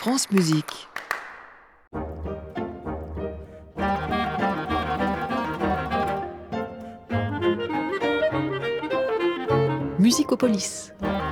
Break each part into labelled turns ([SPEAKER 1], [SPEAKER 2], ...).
[SPEAKER 1] France Musique. Musicopolis.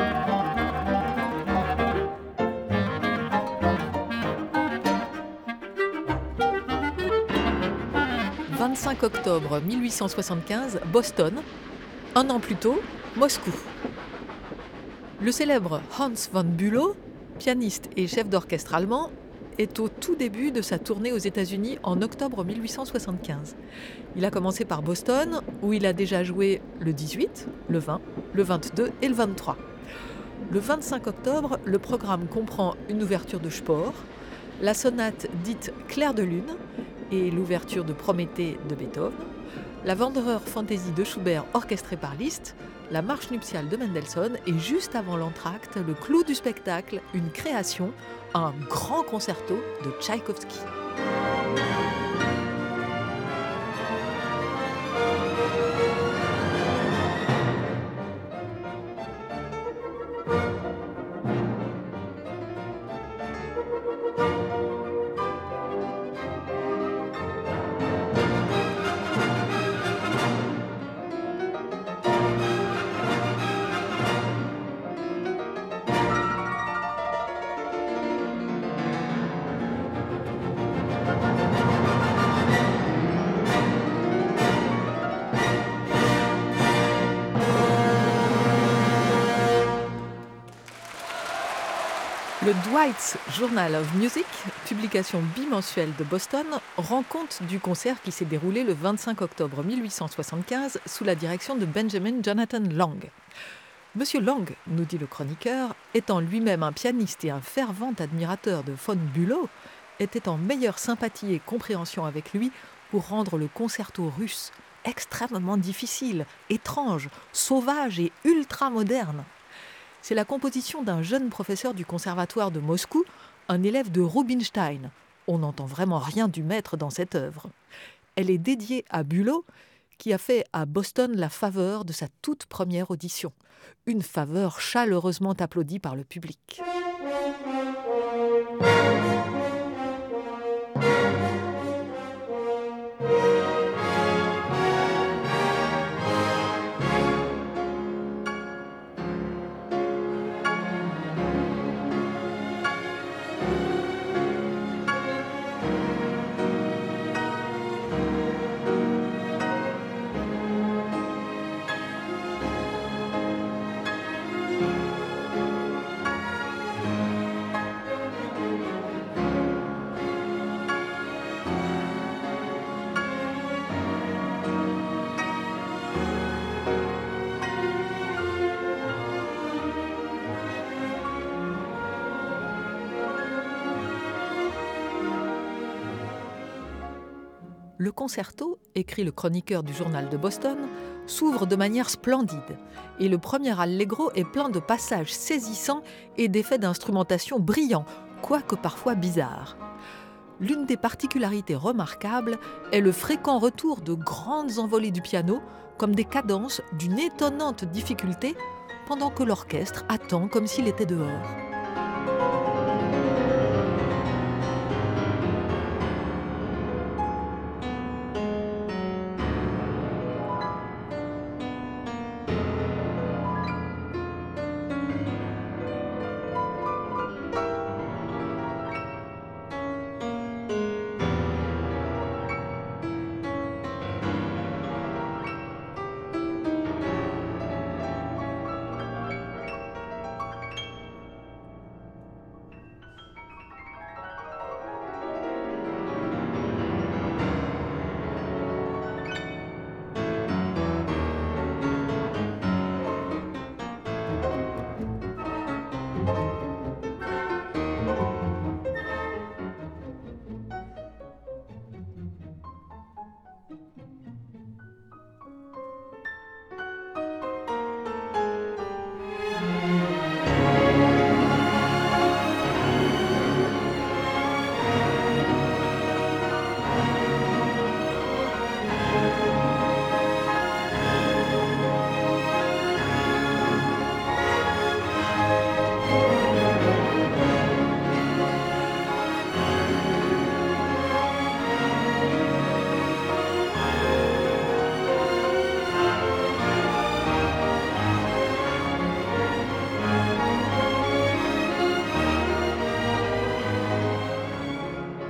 [SPEAKER 1] « 25 octobre 1875, Boston. Un an plus tôt, Moscou. » Le célèbre Hans von Bülow, pianiste et chef d'orchestre allemand, est au tout début de sa tournée aux États-Unis en octobre 1875. Il a commencé par Boston, où il a déjà joué le 18, le 20, le 22 et le 23. Le 25 octobre, le programme comprend une ouverture de Spohr, la sonate dite Clair de Lune et l'ouverture de Prométhée de Beethoven, la Wanderer Fantasy de Schubert orchestrée par Liszt, la marche nuptiale de Mendelssohn et juste avant l'entracte, le clou du spectacle, une création, un grand concerto de Tchaïkovski. Le Dwight's Journal of Music, publication bimensuelle de Boston, rend compte du concert qui s'est déroulé le 25 octobre 1875 sous la direction de Benjamin Jonathan Lang. Monsieur Lang, nous dit le chroniqueur, étant lui-même un pianiste et un fervent admirateur de von Bülow, était en meilleure sympathie et compréhension avec lui pour rendre le concerto russe extrêmement difficile, étrange, sauvage et ultra-moderne. C'est la composition d'un jeune professeur du conservatoire de Moscou, un élève de Rubinstein. On n'entend vraiment rien du maître dans cette œuvre. Elle est dédiée à Bülow, qui a fait à Boston la faveur de sa toute première audition. Une faveur chaleureusement applaudie par le public. Le concerto, écrit le chroniqueur du journal de Boston, s'ouvre de manière splendide et le premier allegro est plein de passages saisissants et d'effets d'instrumentation brillants, quoique parfois bizarres. L'une des particularités remarquables est le fréquent retour de grandes envolées du piano, comme des cadences d'une étonnante difficulté, pendant que l'orchestre attend comme s'il était dehors.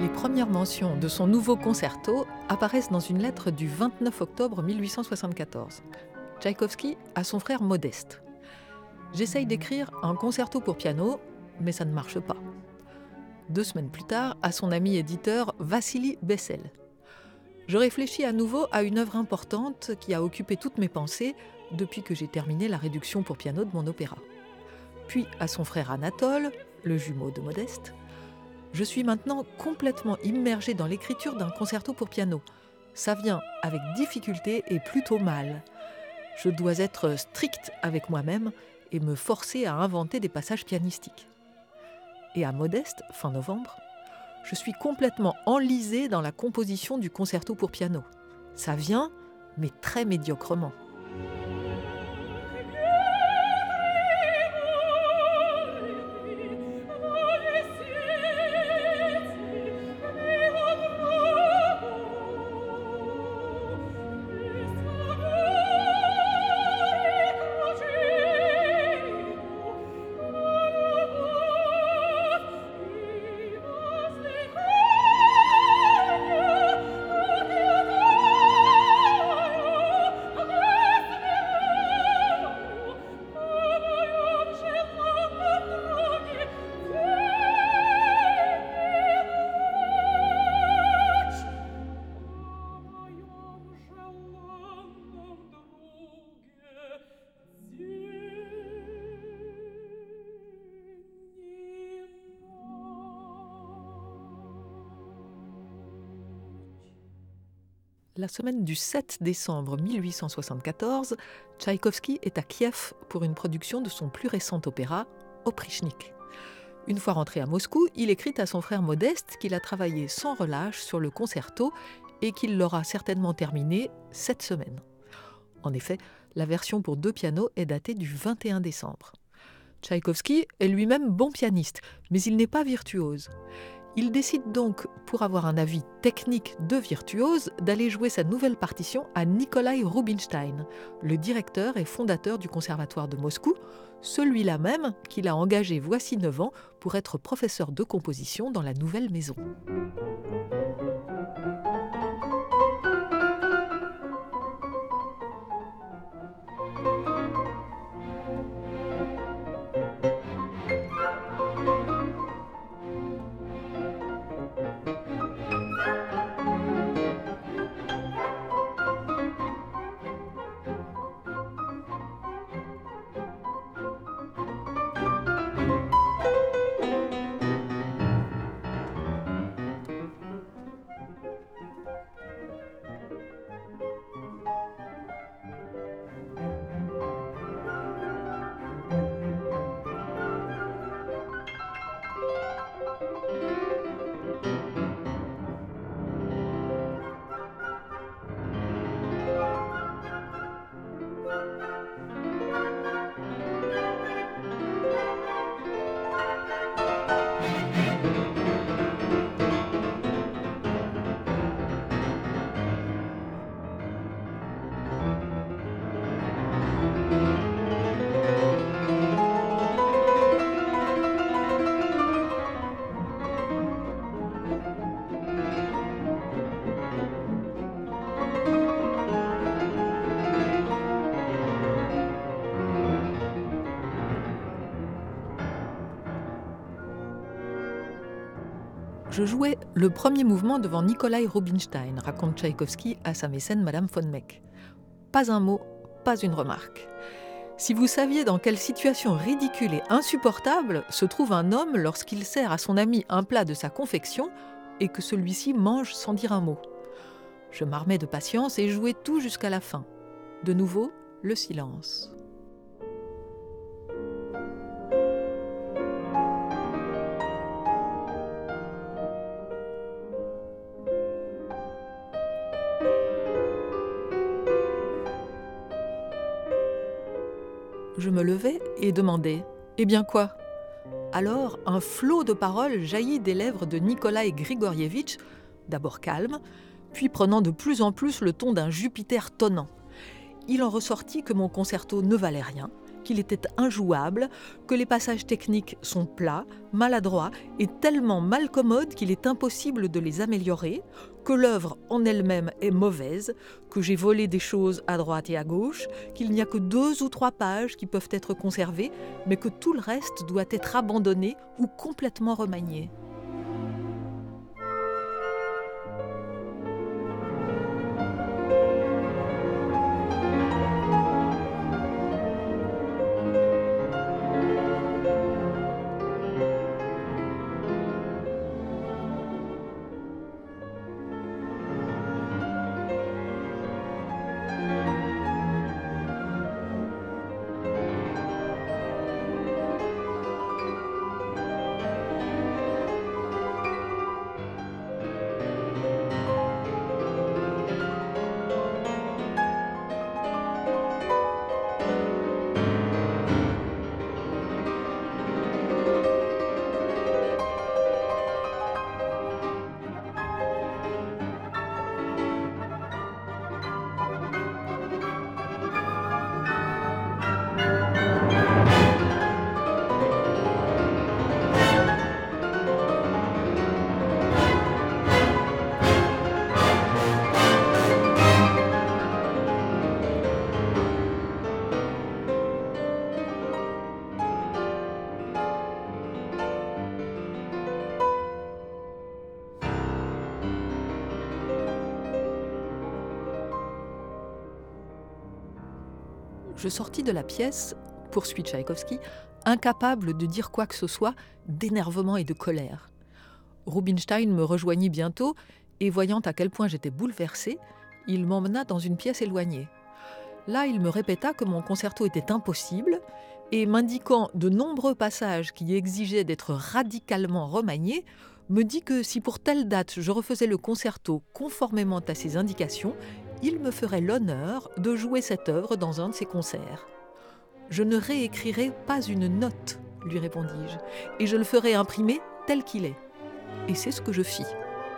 [SPEAKER 1] Les premières mentions de son nouveau concerto apparaissent dans une lettre du 29 octobre 1874. Tchaïkovski à son frère Modeste. J'essaye d'écrire un concerto pour piano, mais ça ne marche pas. 2 semaines plus tard, à son ami éditeur Vassili Bessel. Je réfléchis à nouveau à une œuvre importante qui a occupé toutes mes pensées depuis que j'ai terminé la réduction pour piano de mon opéra. Puis à son frère Anatole, le jumeau de Modeste. Je suis maintenant complètement immergée dans l'écriture d'un concerto pour piano. Ça vient avec difficulté et plutôt mal. Je dois être stricte avec moi-même et me forcer à inventer des passages pianistiques. Et à Modeste, fin novembre, je suis complètement enlisée dans la composition du concerto pour piano. Ça vient, mais très médiocrement. La semaine du 7 décembre 1874, Tchaïkovski est à Kiev pour une production de son plus récent opéra, Oprichnik. Une fois rentré à Moscou, il écrit à son frère Modeste qu'il a travaillé sans relâche sur le concerto et qu'il l'aura certainement terminé cette semaine. En effet, la version pour 2 pianos est datée du 21 décembre. Tchaïkovski est lui-même bon pianiste, mais il n'est pas virtuose. Il décide donc, pour avoir un avis technique de virtuose, d'aller jouer sa nouvelle partition à Nikolai Rubinstein, le directeur et fondateur du Conservatoire de Moscou, celui-là même qu'il a engagé voici 9 ans pour être professeur de composition dans la nouvelle maison. Je jouais le premier mouvement devant Nikolai Rubinstein, raconte Tchaïkovski à sa mécène Madame von Meck. Pas un mot, pas une remarque. Si vous saviez dans quelle situation ridicule et insupportable se trouve un homme lorsqu'il sert à son ami un plat de sa confection et que celui-ci mange sans dire un mot. Je m'armais de patience et jouais tout jusqu'à la fin. De nouveau, le silence. Je me levai et demandai « Eh bien quoi ?» Alors, un flot de paroles jaillit des lèvres de Nikolai Grigorievitch, d'abord calme, puis prenant de plus en plus le ton d'un Jupiter tonnant. Il en ressortit que mon concerto ne valait rien, qu'il était injouable, que les passages techniques sont plats, maladroits et tellement malcommodes qu'il est impossible de les améliorer, que l'œuvre en elle-même est mauvaise, que j'ai volé des choses à droite et à gauche, qu'il n'y a que 2 ou 3 pages qui peuvent être conservées, mais que tout le reste doit être abandonné ou complètement remanié. Je sortis de la pièce, poursuit Tchaïkovski, incapable de dire quoi que ce soit, d'énervement et de colère. Rubinstein me rejoignit bientôt et voyant à quel point j'étais bouleversée, il m'emmena dans une pièce éloignée. Là, il me répéta que mon concerto était impossible et m'indiquant de nombreux passages qui exigeaient d'être radicalement remaniés, me dit que si pour telle date je refaisais le concerto conformément à ses indications, il me ferait l'honneur de jouer cette œuvre dans un de ses concerts. « Je ne réécrirai pas une note, lui répondis-je, et je le ferai imprimer tel qu'il est. » Et c'est ce que je fis.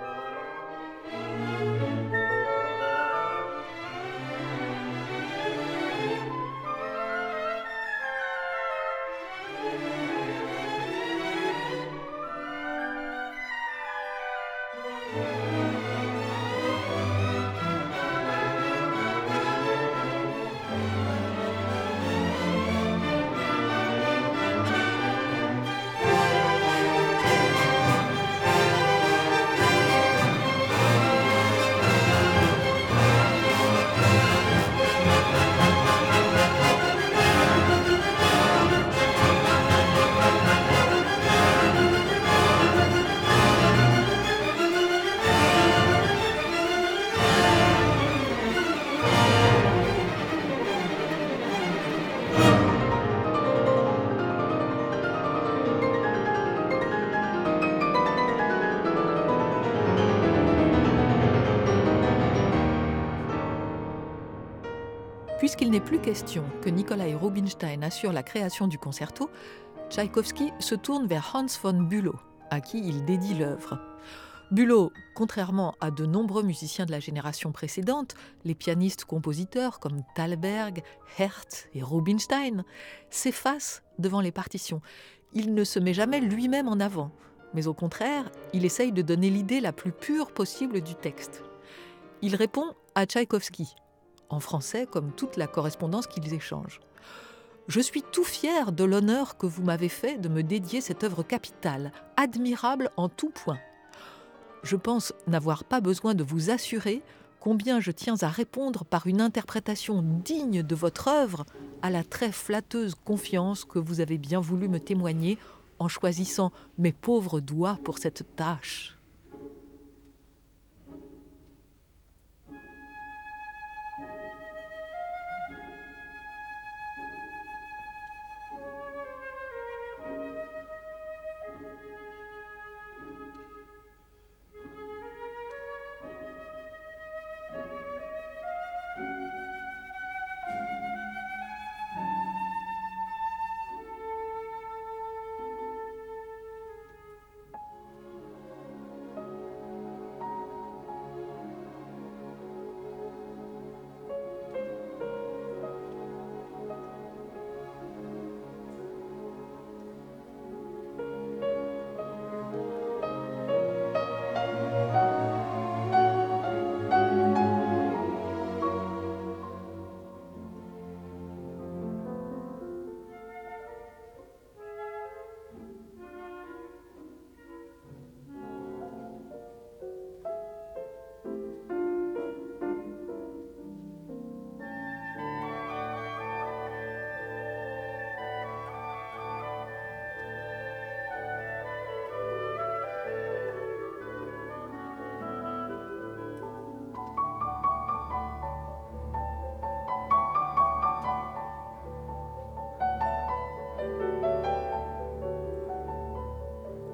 [SPEAKER 1] Puisqu'il n'est plus question que Nikolai Rubinstein assure la création du concerto, Tchaïkovski se tourne vers Hans von Bülow, à qui il dédie l'œuvre. Bülow, contrairement à de nombreux musiciens de la génération précédente, les pianistes-compositeurs comme Thalberg, Herth et Rubinstein, s'efface devant les partitions. Il ne se met jamais lui-même en avant, mais au contraire, il essaye de donner l'idée la plus pure possible du texte. Il répond à Tchaïkovski, en français comme toute la correspondance qu'ils échangent. « Je suis tout fier de l'honneur que vous m'avez fait de me dédier cette œuvre capitale, admirable en tout point. Je pense n'avoir pas besoin de vous assurer combien je tiens à répondre par une interprétation digne de votre œuvre à la très flatteuse confiance que vous avez bien voulu me témoigner en choisissant mes pauvres doigts pour cette tâche. »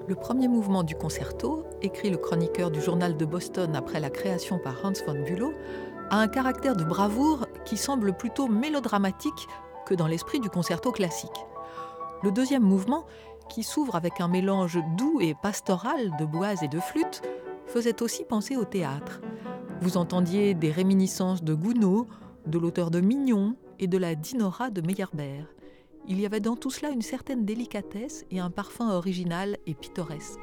[SPEAKER 1] Le premier mouvement du concerto, écrit le chroniqueur du journal de Boston après la création par Hans von Bülow, a un caractère de bravoure qui semble plutôt mélodramatique que dans l'esprit du concerto classique. Le deuxième mouvement, qui s'ouvre avec un mélange doux et pastoral de boise et de flûte, faisait aussi penser au théâtre. Vous entendiez des réminiscences de Gounod, de l'auteur de Mignon et de la Dinora de Meyerbeer. Il y avait dans tout cela une certaine délicatesse et un parfum original et pittoresque.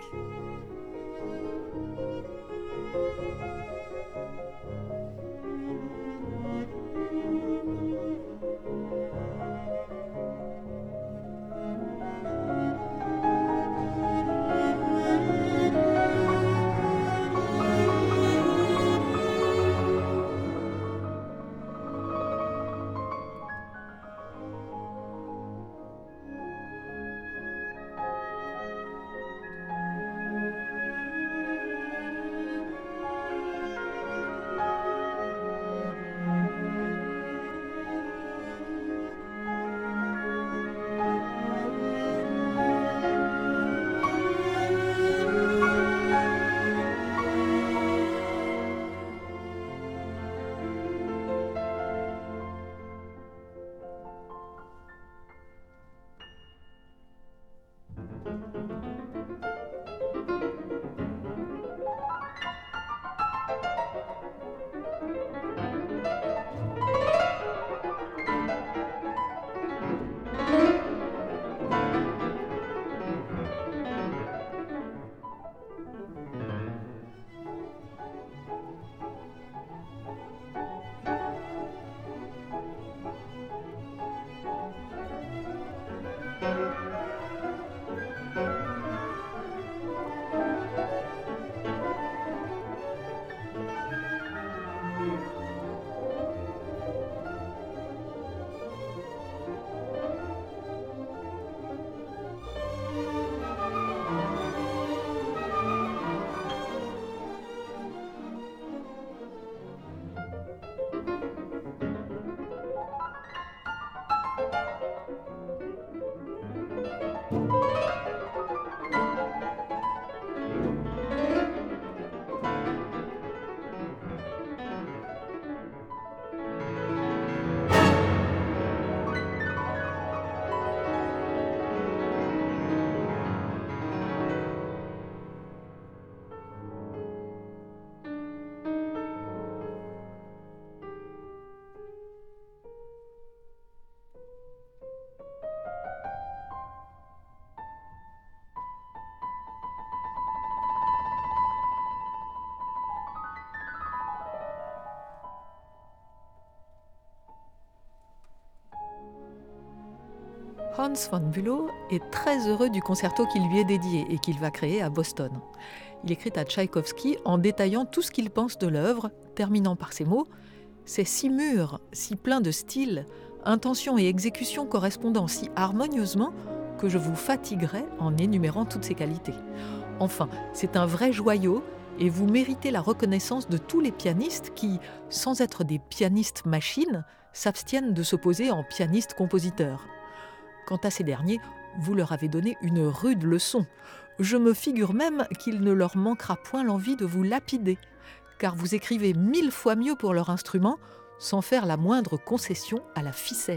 [SPEAKER 1] Hans von Bülow est très heureux du concerto qui lui est dédié et qu'il va créer à Boston. Il écrit à Tchaïkovski en détaillant tout ce qu'il pense de l'œuvre, terminant par ces mots « C'est si mûr, si plein de style, intention et exécution correspondant si harmonieusement que je vous fatiguerai en énumérant toutes ses qualités. Enfin, c'est un vrai joyau et vous méritez la reconnaissance de tous les pianistes qui, sans être des pianistes machines, s'abstiennent de se poser en pianistes-compositeurs. Quant à ces derniers, vous leur avez donné une rude leçon. Je me figure même qu'il ne leur manquera point l'envie de vous lapider, car vous écrivez 1000 fois mieux pour leur instrument, sans faire la moindre concession à la ficelle. »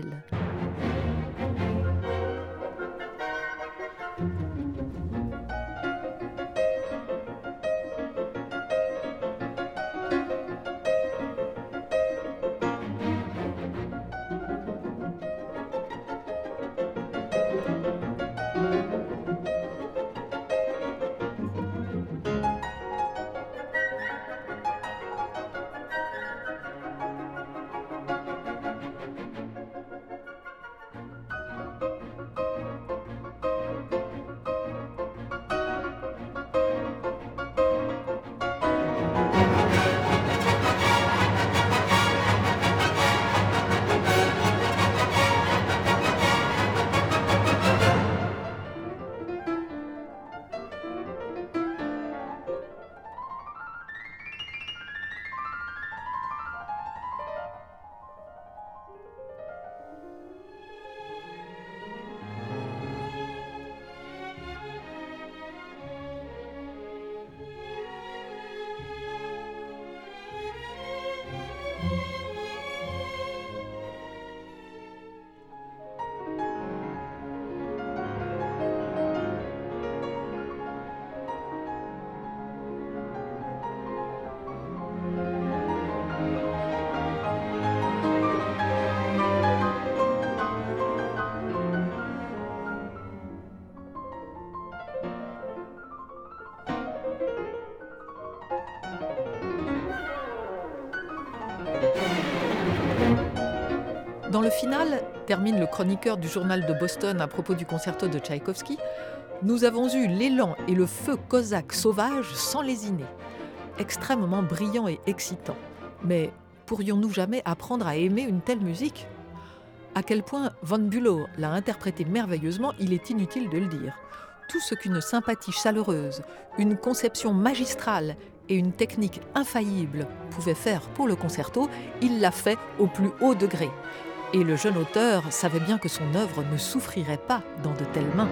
[SPEAKER 1] le final, termine le chroniqueur du journal de Boston à propos du concerto de Tchaïkovski, nous avons eu l'élan et le feu cosaque sauvage sans lésiner, extrêmement brillant et excitant. Mais pourrions-nous jamais apprendre à aimer une telle musique ? À quel point Von Bülow l'a interprété merveilleusement, il est inutile de le dire. Tout ce qu'une sympathie chaleureuse, une conception magistrale et une technique infaillible pouvaient faire pour le concerto, il l'a fait au plus haut degré. Et le jeune auteur savait bien que son œuvre ne souffrirait pas dans de telles mains.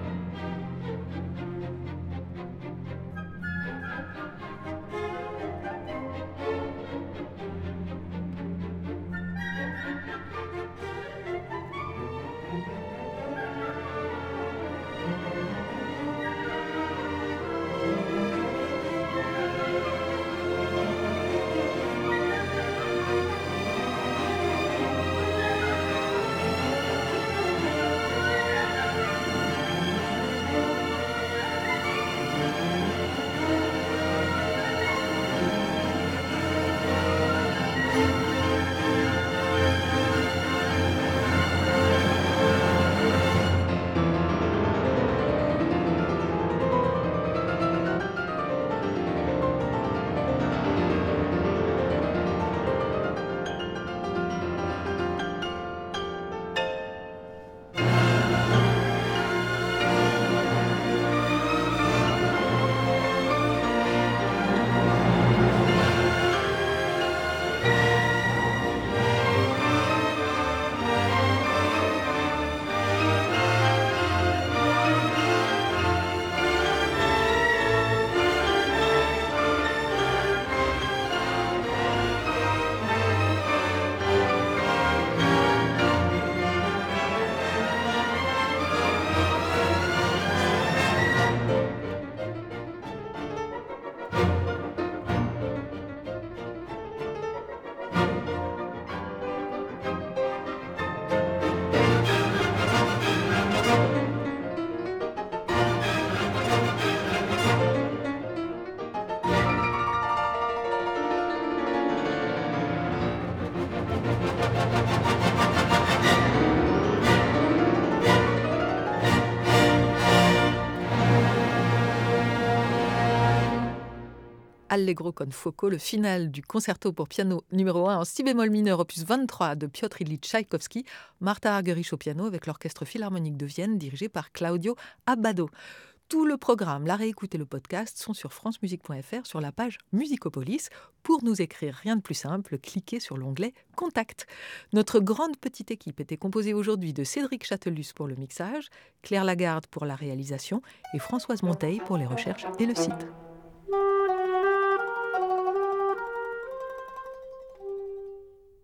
[SPEAKER 1] Allegro con fuoco, le final du concerto pour piano numéro 1 en si bémol mineur opus 23 de Piotr Ilyich Tchaïkovski, Martha Argerich au piano avec l'Orchestre Philharmonique de Vienne dirigé par Claudio Abbado. Tout le programme, la réécoute et le podcast sont sur francemusique.fr sur la page Musicopolis. Pour nous écrire, rien de plus simple, cliquez sur l'onglet Contact. Notre grande petite équipe était composée aujourd'hui de Cédric Châtelus pour le mixage, Claire Lagarde pour la réalisation et Françoise Monteil pour les recherches et le site.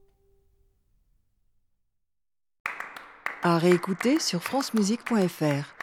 [SPEAKER 2] À réécouter sur francemusique.fr.